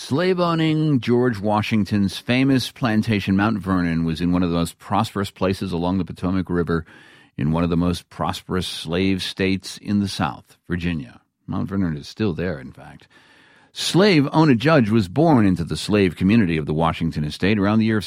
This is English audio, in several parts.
Slave-owning George Washington's famous plantation, Mount Vernon, was in one of the most prosperous places along the Potomac River in one of the most prosperous slave states in the South, Virginia. Mount Vernon is still there, in fact. Slave Ona Judge was born into the slave community of the Washington estate around the year of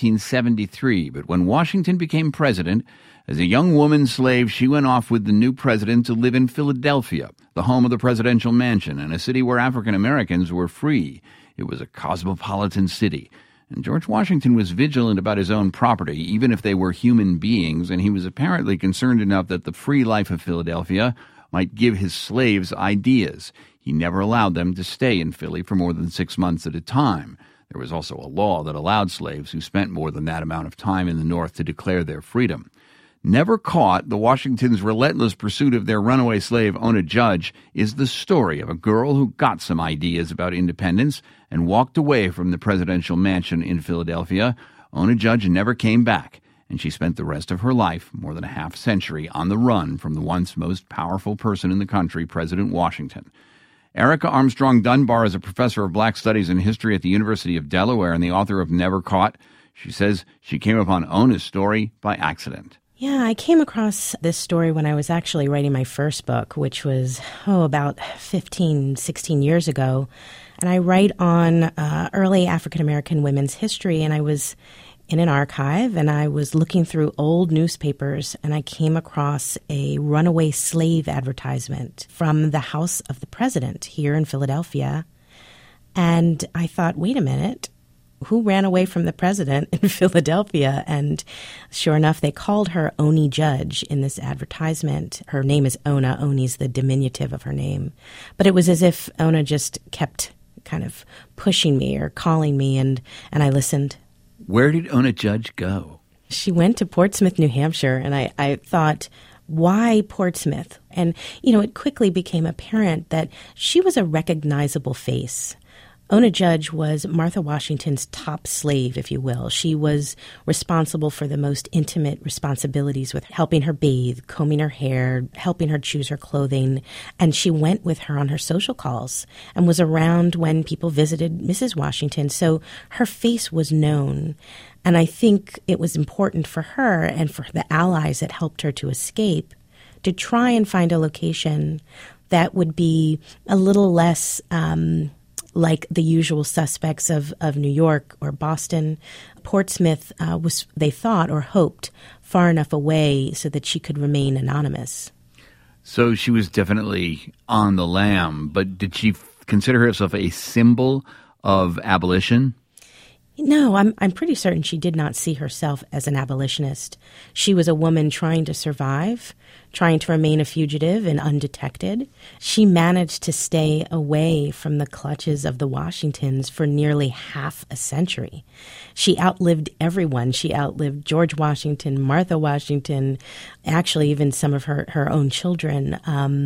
1773, but when Washington became president, as a young woman slave, she went off with the new president to live in Philadelphia, the home of the presidential mansion, and a city where African Americans were free. It was a cosmopolitan city, and George Washington was vigilant about his own property, even if they were human beings, and he was apparently concerned enough that the free life of Philadelphia might give his slaves ideas. He never allowed them to stay in Philly for more than 6 months at a time. There was also a law that allowed slaves who spent more than that amount of time in the North to declare their freedom. Never caught, the Washingtons' relentless pursuit of their runaway slave, Ona Judge, is the story of a girl who got some ideas about independence and walked away from the presidential mansion in Philadelphia. Ona Judge never came back, and she spent the rest of her life, more than a half century, on the run from the once most powerful person in the country, President Washington. Erica Armstrong Dunbar is a professor of Black Studies and History at the University of Delaware and the author of Never Caught. She says she came upon Ona's story by accident. Yeah, I came across this story when I was actually writing my first book, which was, about 15, 16 years ago. And I write on early African-American women's history, and I was in an archive, and I was looking through old newspapers, and I came across a runaway slave advertisement from the house of the president here in Philadelphia. And I thought, wait a minute. Who ran away from the president in Philadelphia? And sure enough, they called her Oni Judge in this advertisement. Her name is Ona. Oni's the diminutive of her name. But it was as if Ona just kept kind of pushing me or calling me, and I listened. Where did Ona Judge go? She went to Portsmouth, New Hampshire, and I thought, why Portsmouth? And, it quickly became apparent that she was a recognizable face. Ona Judge was Martha Washington's top slave, if you will. She was responsible for the most intimate responsibilities with helping her bathe, combing her hair, helping her choose her clothing. And she went with her on her social calls and was around when people visited Mrs. Washington. So her face was known. And I think it was important for her and for the allies that helped her to escape to try and find a location that would be a little less like the usual suspects of New York or Boston. Portsmouth was, they thought or hoped, far enough away so that she could remain anonymous. So she was definitely on the lam, but did she consider herself a symbol of abolition? No, I'm pretty certain she did not see herself as an abolitionist. She was a woman trying to survive, trying to remain a fugitive and undetected. She managed to stay away from the clutches of the Washingtons for nearly half a century. She outlived everyone. She outlived George Washington, Martha Washington, actually even some of her own children.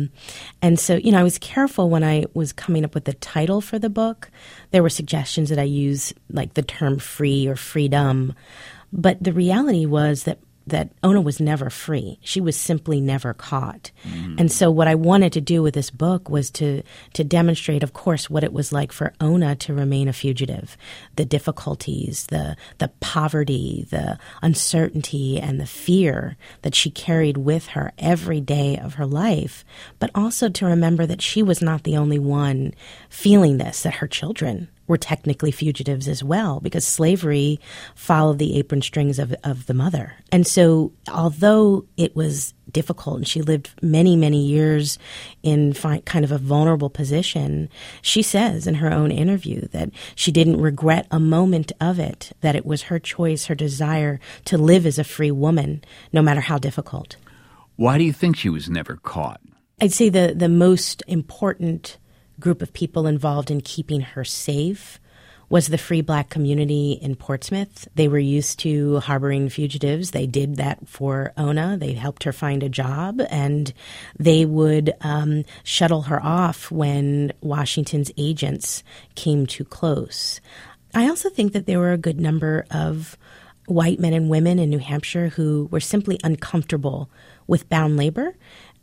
And so, I was careful when I was coming up with the title for the book. There were suggestions that I use like the term free or freedom. But the reality was that Ona was never free. She was simply never caught. Mm-hmm. And so what I wanted to do with this book was to demonstrate, of course, what it was like for Ona to remain a fugitive, the difficulties, the poverty, the uncertainty, and the fear that she carried with her every day of her life, but also to remember that she was not the only one feeling this, that her children were technically fugitives as well, because slavery followed the apron strings of the mother. And so although it was difficult and she lived many, many years in kind of a vulnerable position, she says in her own interview that she didn't regret a moment of it, that it was her choice, her desire to live as a free woman, no matter how difficult. Why do you think she was never caught? I'd say the most important group of people involved in keeping her safe was the free Black community in Portsmouth. They were used to harboring fugitives. They did that for Ona. They helped her find a job, and they would shuttle her off when Washington's agents came too close. I also think that there were a good number of white men and women in New Hampshire who were simply uncomfortable with bound labor.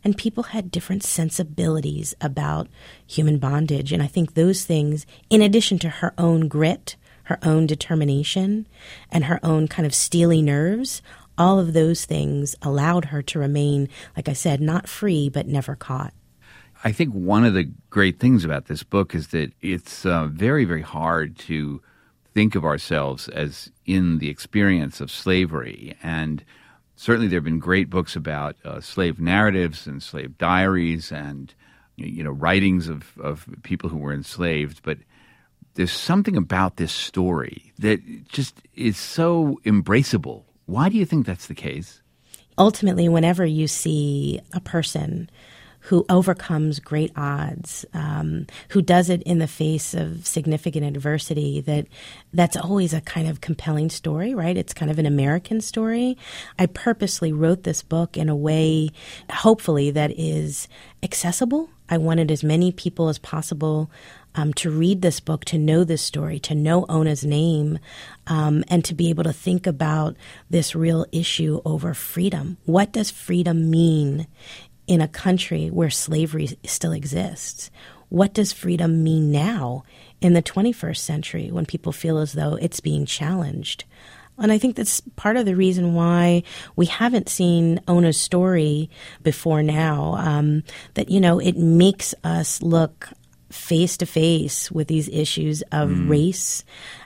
and people had different sensibilities about human bondage. And I think those things, in addition to her own grit, her own determination, and her own kind of steely nerves, all of those things allowed her to remain, like I said, not free, but never caught. I think one of the great things about this book is that it's very, very hard to think of ourselves as in the experience of slavery. And certainly there have been great books about slave narratives and slave diaries and, writings of people who were enslaved. But there's something about this story that just is so embraceable. Why do you think that's the case? Ultimately, whenever you see a person who overcomes great odds, who does it in the face of significant adversity, that's always a kind of compelling story, right? It's kind of an American story. I purposely wrote this book in a way, hopefully, that is accessible. I wanted as many people as possible to read this book, to know this story, to know Ona's name, and to be able to think about this real issue over freedom. What does freedom mean in a country where slavery still exists? What does freedom mean now in the 21st century when people feel as though it's being challenged? And I think that's part of the reason why we haven't seen Ona's story before now, that, it makes us look face to face with these issues of race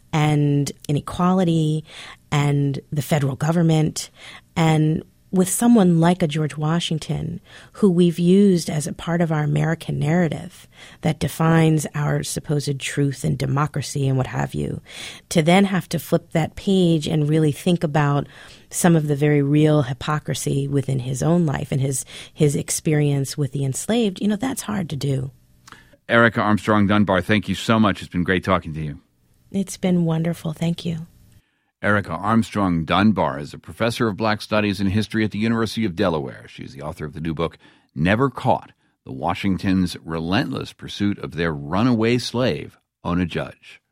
and inequality and the federal government, and with someone like a George Washington, who we've used as a part of our American narrative that defines our supposed truth and democracy and what have you, to then have to flip that page and really think about some of the very real hypocrisy within his own life and his experience with the enslaved, that's hard to do. Erica Armstrong Dunbar, thank you so much. It's been great talking to you. It's been wonderful. Thank you. Erica Armstrong Dunbar is a professor of Black Studies and History at the University of Delaware. She's the author of the new book, Never Caught, The Washingtons' Relentless Pursuit of Their Runaway Slave, Ona Judge.